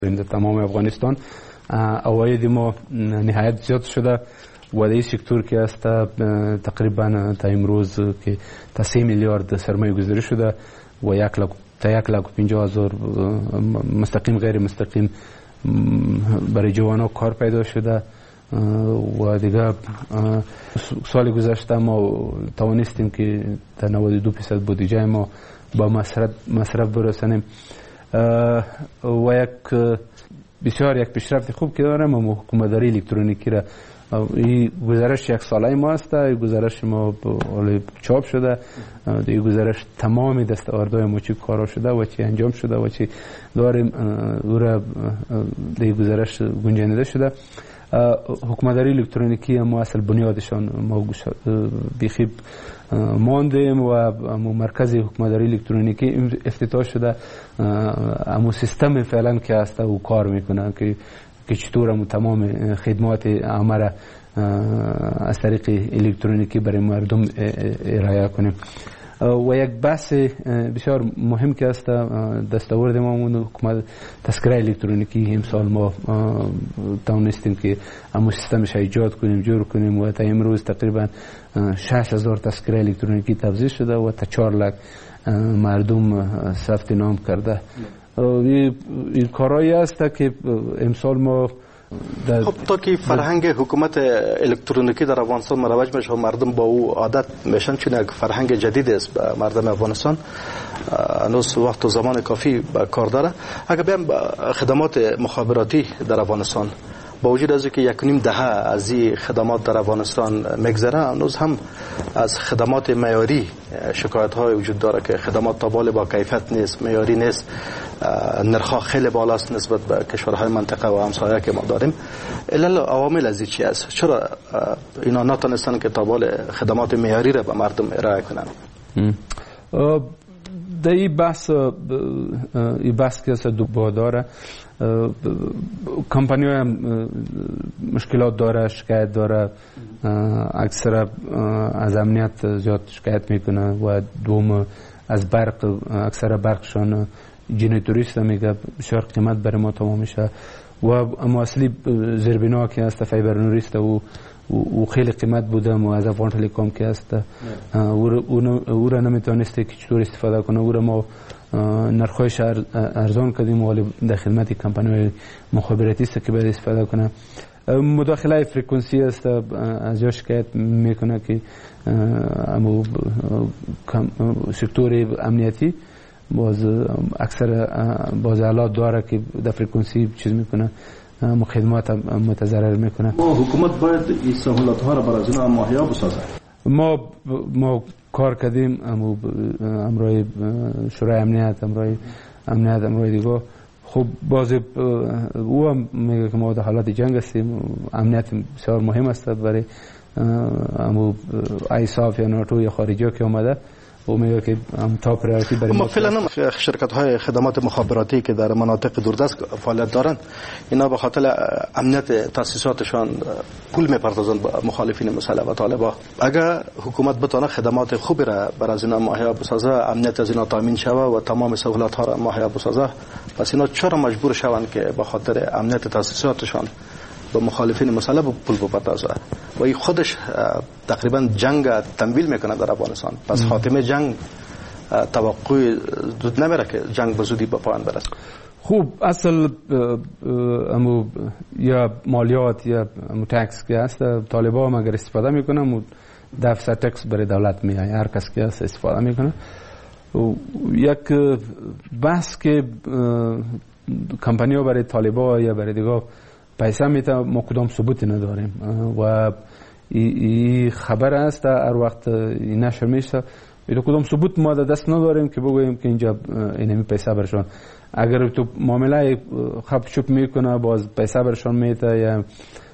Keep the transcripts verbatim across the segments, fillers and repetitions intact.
در تمام افغانستان. عواید ما نهایت زیاد شده و در این سکتور که است تقریبا تا امروز که تا سه میلیارد سرمایه گذاری شده و یک لاک تا یک لاک و پنجاه هزار مستقیم غیر مستقیم برای جوانان کار پیدا شده و دیگه سال گذشته ما توانستیم که تا نود و دو درصد بودجه ما با مصرف مصرف برسانیم و یک بسیار یک پیشرفت خوب که داریم. ما حکومتداری الکترونیکی را این گزارش یک ساله ما است، این گزارش ما چاپ شده، این گزارش تمام دستاوردهای ما چی کارا شده و چی انجام شده و چی داریم او را در گزارش گنجانیده شده. حکومتداری الکترونیکی ما اصل بنیادشان ما بیخی ماندیم و مرکز حکومتداری الکترونیکی افتتاح شده. اما سیستم فعلا که هست او کار میکنه که که چطور تمام خدمات عامه را از طریق الکترونیکی برای مردم ارائه کنیم. و یک بحث بسیار مهم که است دستاورد ما حکومت تذکره الکترونیکی امسال ما توانستیم که همون سیستمش ایجاد کنیم جور کنیم و تا امروز تقریبا شش هزار تذکره الکترونیکی توزیع شده و تا چهار لک مردم ثبت نام کرده. این کارایی است که امسال ما خب تا که فرهنگ حکومت الکترونیکی در افغانستان مروج میشه و مردم با او عادت میشن، چون یک فرهنگ جدید است به مردم افغانستان، هنوز وقت و زمان کافی به کار داره. اگر بیم خدمات مخابراتی در افغانستان با وجود از که یک نیم دهه از این خدمات در افغانستان میگذره، هنوز هم از خدمات معیاری شکایت های وجود داره که خدمات تابال با کیفیت نیست، معیاری نیست، نرخ خیلی بالاست نسبت به کشورهای منطقه و همسایه که ما داریم. علل عوامل از چی است؟ چرا اینا نتونستن که تابال خدمات معیاری را به مردم ارائه کنن؟ در این بحث این بحث که دو با داره، کمپانی های مشکلات داره، شکایت داره، اکثر از امنیت زیاد شکایت میکنه و دوم از برق، اکثر برقشان جنراتوریست میگه بسیار قیمت برای ما تمام میشه و اما اصلی زیربنا که است فایبر نوریست و او خیلی قیمت بوده و از افغان تلکام که است او را نمیتونسته که چطور استفاده کنه. او را ما نرخایش ارزان کردیم و در خدمت کمپانی‌های مخابراتی است که باید استفاده کنه. مداخله فرکانسی است، از جا شکایت میکنه که اما سکتور امنیتی باز اکثر باز آلات داره که در فرکانسی چیز میکنه، خدمات متضرر میکنه. ما حکومت باید این سهولت ها را برای اینا مهیا بسازه. ما ما کار کردیم اما امروی شورای امنیت امروی امنیت امروی دیگه خب باز او هم میگه که ما در حالت جنگ هستیم، امنیت بسیار مهم است برای امو ایساف یا ناتو یا خارجی که اومده و میگه که هم تا پرایورتی برای ما فعلا شرکت های خدمات مخابراتی که در مناطق دوردست فعالیت دارن، اینا به خاطر امنیت تاسیساتشان پول میپردازن به مخالفین مسلح و طالبا. اگر حکومت بتونه خدمات خوبی را برای از اینا مهیا بسازه، امنیت از اینا تامین شوه و تمام سهولت ها را مهیا بسازه، پس اینا چرا مجبور شوند که به خاطر امنیت تاسیساتشان به مخالفین مسلح پول بپردازه؟ و این خودش تقریبا جنگ تمویل میکنه در افغانستان. پس خاتمه جنگ توقع دود نمیره که جنگ به زودی به پایان برسه. خوب اصل امو یا مالیات یا امو تکس که هست، طالبا هم اگر استفاده میکنه امو دفع تکس برای دولت میاد، هر کس که هست استفاده میکنه. یک بحث که کمپانی ها برای طالبا یا برای دیگه پیسه میته، ما کدام ثبوتی نداریم و این خبر است هر وقت این نشر میشه، کدام ثبوت ما در دست نداریم که بگوییم که اینجا اینمی پیسه برشان. اگر تو معامله خب چوب میکنه باز پیسه برشان میته یا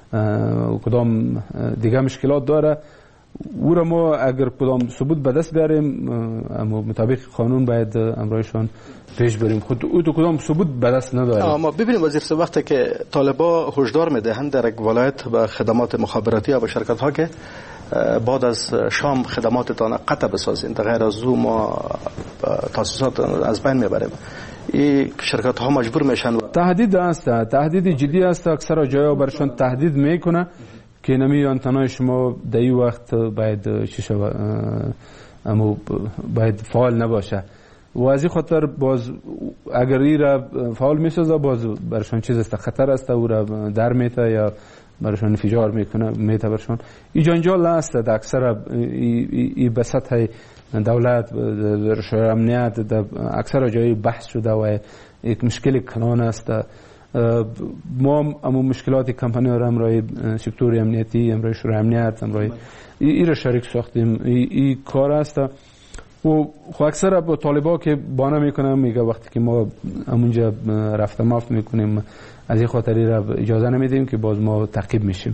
کدام دیگه مشکلات داره، او را ما اگر کدام ثبوت به دست بیاریم اما مطابق قانون باید امرایشان پیش بریم. خود او تو کدام ثبوت به دست نداریم. اما ببینیم وزیر صاحب، وقتی که طالبا هشدار میدهند در یک ولایت به خدمات مخابراتی یا به شرکت ها که بعد از شام خدماتتان قطع بسازین، در غیر از او ما تاسیسات از بین میبریم، این شرکت ها مجبور میشن. تهدید است، تهدید جدی است. اکثر جاها برشان تهدید میکنه که نمی آنتنای شما در این وقت باید چی شود، اما باید فعال نباشه و از این خاطر باز اگر ای را فعال میسازه باز برشان چیز است، خطر است، او را در میته یا برشان انفجار میکنه میته برشان. ای جنجال است در اکثر ای به سطح دولت، در امنیت، در اکثر جایی بحث شده و یک مشکل کلان است. ما امو مشکلات کمپانی را امرای سکتور امنیتی، امرای شورای امنیت، امرای ای را شریک ساختیم. ای, ای کار است و خو اکثر با طالبا که بانه میکنم میگه وقتی که ما همونجا رفته مافت میکنیم از این خاطری را اجازه نمیدیم که باز ما تعقیب میشیم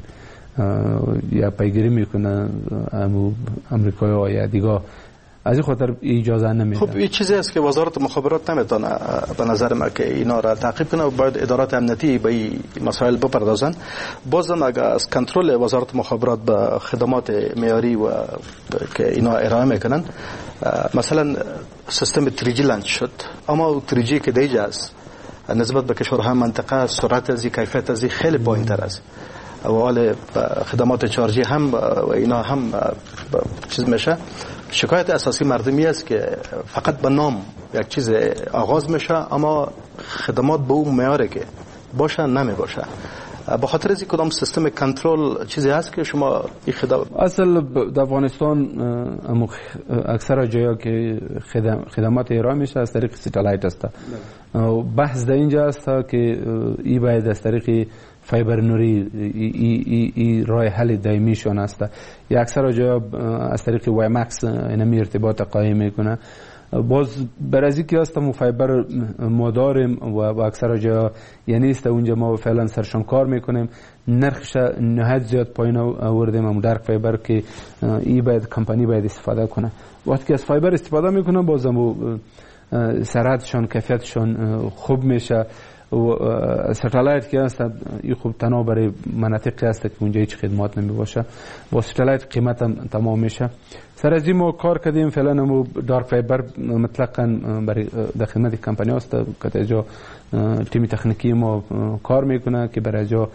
یا پیگیری میکنه امو امریکایی ها یا دیگه، از این خاطر اجازه نمیده. خب این چیزی است که وزارت مخابرات نمیتونه به نظر من که اینا را تعقیب کنه و باید ادارات امنیتی به این مسائل بپردازن. بازم اگر از کنترل وزارت مخابرات به خدمات معیاری و که اینا ارائه میکنن، مثلا سیستم تری جی لانچ شد، اما تری جی که دیجا است نسبت به کشورهای منطقه سرعت از کیفیت از خیلی پایین‌تر است و حال خدمات چهار جی هم و اینا هم چیز میشه. شکایت اساسی مردمی است که فقط به نام یک چیز آغاز میشه اما خدمات به اون معیاری که باشه نمی باشه. به خاطر از کدام سیستم کنترل چیزی هست که شما این خدمات اصل در افغانستان اکثر جاها که خدمات ارائه میشه از طریق ساتلایت است. بحث در اینجا است که ای باید از طریق فایبر نوری ای, ای, ای راه حل دائمی شون است. یا اکثر جا از طریق وای مکس اینمی ارتباط قایم میکنه. باز برازی که هستم فایبر ما داریم و اکثر جا یعنی است اونجا ما فعلا سرشان کار میکنیم. نرخش نهایت زیاد پایین آوردیم. هم در فایبر که ای باید کمپانی باید استفاده کنه. وقتی که از فایبر استفاده میکنه بازم سرعتشان کیفیتشان خوب میشه. و ساتلایت که هست این خوب تنها برای مناطقی است که اونجا هیچ خدمات نمی باشه. با ساتلایت قیمت هم تمام میشه. سر از این ما کار کردیم. فعلا همو دارک فایبر مطلقاً برای در خدمت کمپانی است که در جا تیم تکنیکی ما کار میکنه که برای جا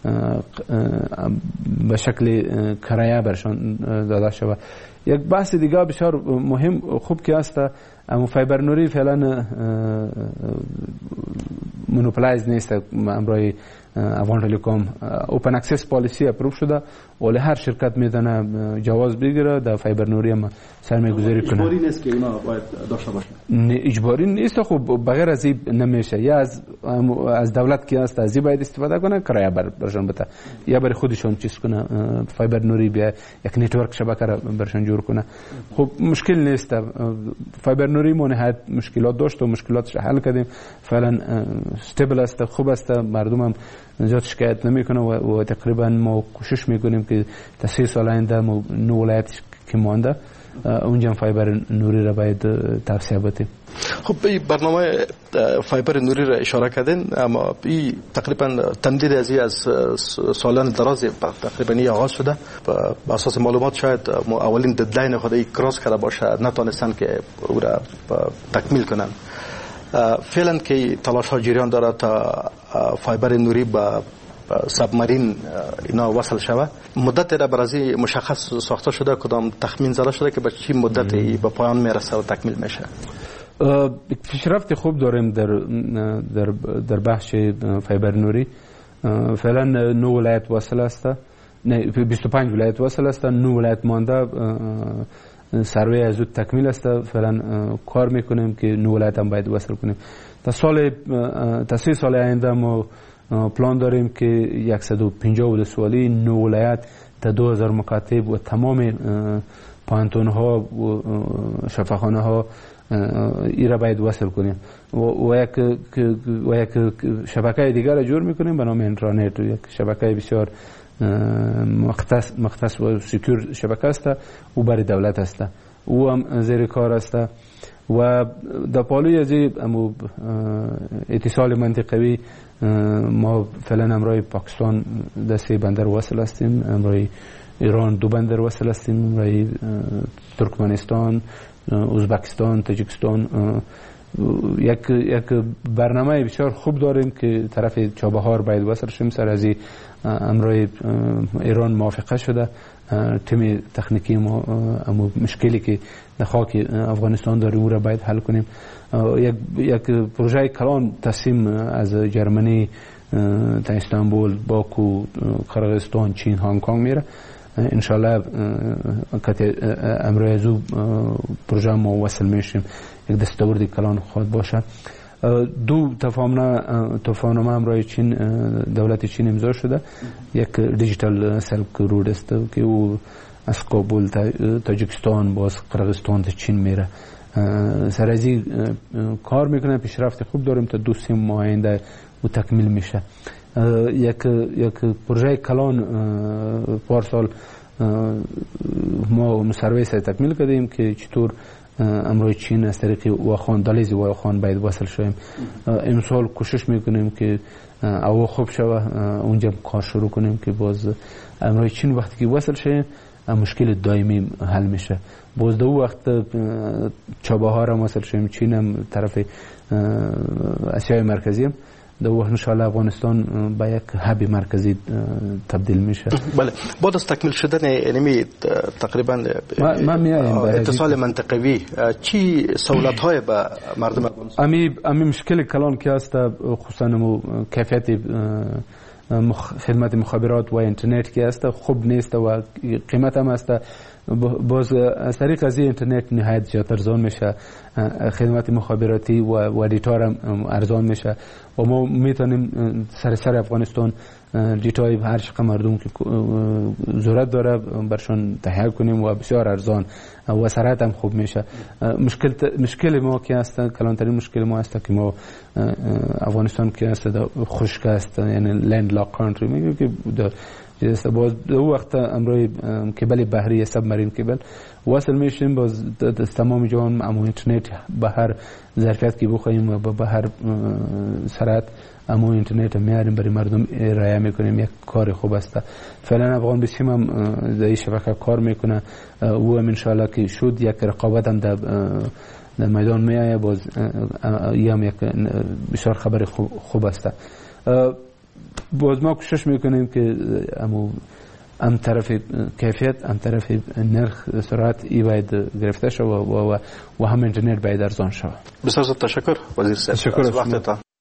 به شکل کرایه برشان داده شود. یک بحث دیگه بسیار مهم خوب که است، اما فایبر نوری فعلا مونوپولایز نیست. امروی افغان تلکام اوپن اکسس پالیسی اپروو شده ولی هر شرکت میتونه جواز بگیره در فایبر نوری هم سرمایه گذاری کنه. اجباری نیست که اینا باید داشته باشه. اجباری نیست. خب بغیر از این نمیشه. یا از از دولت که هست از این باید استفاده کنه، کرایه برشان بده، یا برای خودشون چیز کنه فایبر نوری بیا یک نتورک شبکه را برشان جور کنه. خب مشکل نیست. فایبر نوری ما نهایت مشکلات داشت و مشکلاتش حل کردیم. فعلا استیبل است، خوب است. مردم هم زیاد شکایت نمیکنه و, و تقریبا ما کوشش میکنیم که تا سه سال آینده ما نو ولایت که مانده اونجا فایبر نوری را باید توسعه بدیم. خب این برنامه فایبر نوری را اشاره کردین، اما این تقریبا تمدید از این از سالان دراز تقریبا این آغاز شده. با اساس معلومات شاید اولین ددلاین خود کراس کرده باشه، نتونستن که او را تکمیل کنن. فعلا که تلاش ها جریان داره تا فایبر نوری با سابمارین اینا وصل شود. مدت را برای مشخص ساخته شده، کدام تخمین زده شده که به چی مدتی به پایان میرسه و تکمیل میشه؟ پیشرفت خوب داریم در در در بخش فایبر نوری. فعلا نه ولایت وصل است، نه بیست و پنج ولایت وصل است، نه ولایت مانده سروی از اون تکمیل است. فعلا کار میکنیم که نه ولایت هم باید وصل کنیم. تا سال تا سه سال آینده ما پلان داریم که صد و پنجاه ولسوالی نه ولایت تا دو هزار مکاتب و تمام پانتون ها و شفاخانه ها ای را باید وصل کنیم و یک و یک شبکه دیگر را جور میکنیم به نام اینترنت. یک شبکه بسیار مختص مختص و سکیور شبکه است و برای دولت است. او هم زیر کار است و در پالوی از امو اتصال منطقوی ما فعلا امروی پاکستان دسته بندر وصل هستیم، امروی ایران دو بندر وصل هستیم، امروی ترکمنستان، ازبکستان، تاجیکستان یک یک برنامه بسیار خوب داریم که طرف چابهار باید وصل شیم. سر از امروی ایران موافقه شده تیم تکنیکی ما اما مشکلی که در خاک افغانستان داریم او را باید حل کنیم. یک یک پروژه کلان تصمیم از جرمنی تا استانبول، باکو، قرقیزستان، چین، هنگ کنگ میره. انشالله که امروی از او پروژه ما وصل میشیم یک دستاوردی کلان خواهد باشه. دو تفاهمنامه امروی چین دولت چین امضا شده. یک دیجیتال سلک رود است که او از کابل تا تاجیکستان باز قرقیزستان تا چین میره. سر از این کار میکنه، پیشرفت خوب داریم تا دو سه ماه آینده و تکمیل میشه. یک یک پروژه کلان پارسال ما سرویس تکمیل کردیم که چطور امروی چین از طریق واخان دالیز واخان باید وصل شویم. امسال کوشش میکنیم که او خوب شوه اونجا کار شروع کنیم که باز امروی چین وقتی که وصل شویم مشکل دائمی حل میشه. باز دو وقت چابهار هم وصل شویم، چین هم طرف آسیای مرکزی هم دو وقت انشاءالله افغانستان به یک هب مرکزی تبدیل میشه. بله، بعد از تکمیل شدن اینمی تقریبا اتصال منطقوی چی سہولت های به مردم افغانستان؟ امی امی مشکل کلان که است خصوصا کیفیت خدمت مخابرات و اینترنت که است خوب نیست و قیمت هم است. باز از طریق از اینترنت نهایت زیاد ارزان میشه، خدمت مخابراتی و و دیتا هم ارزان میشه و ما میتونیم سر سر افغانستان دیتای هر چقدر مردم که ضرورت داره برشان تهیه کنیم و بسیار ارزان و سرعت هم خوب میشه. مشکل مشکل ما که است، کلانترین مشکل ما است که ما افغانستان که است خشک است، یعنی لند لاک کانتری میگه که جست باز دو وقت امروی کبل بحری سب مارین کبل وصل میشیم باز تمام جهان اما اینترنت به هر ظرفیت که بخوایم و به هر سرعت اما اینترنت میاریم برای مردم ارائه میکنیم. یک کار خوب است. فعلا افغان بسیم هم در این شبکه کار میکنه و هم انشاءالله که شد یک رقابت هم در در میدان میآید. باز این هم یک بسیار خبر خوب است. باز ما کوشش میکنیم که امو ام طرف کیفیت ام طرف نرخ سرعت ای باید گرفته شود و و هم اینترنت باید ارزان شود. بسیار تشکر وزیر صاحب. تشکر از وقتتان.